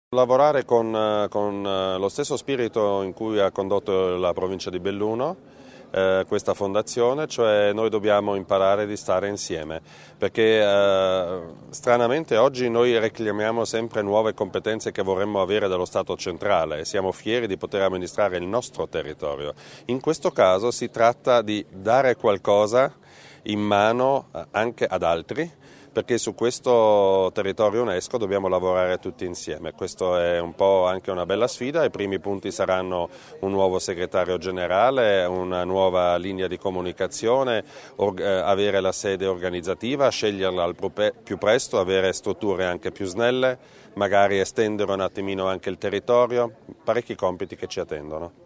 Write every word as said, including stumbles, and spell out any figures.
Lavorare con, con lo stesso spirito in cui ha condotto la provincia di Belluno eh, questa fondazione, cioè noi dobbiamo imparare di stare insieme, perché eh, stranamente oggi noi reclamiamo sempre nuove competenze che vorremmo avere dallo Stato centrale e siamo fieri di poter amministrare il nostro territorio. In questo caso si tratta di dare qualcosa in mano anche ad altri, perché su questo territorio UNESCO dobbiamo lavorare tutti insieme. Questo è un po' anche una bella sfida. I primi punti saranno un nuovo segretario generale, una nuova linea di comunicazione, or- eh, avere la sede organizzativa, sceglierla al più presto, avere strutture anche più snelle, magari estendere un attimino anche il territorio, parecchi compiti che ci attendono.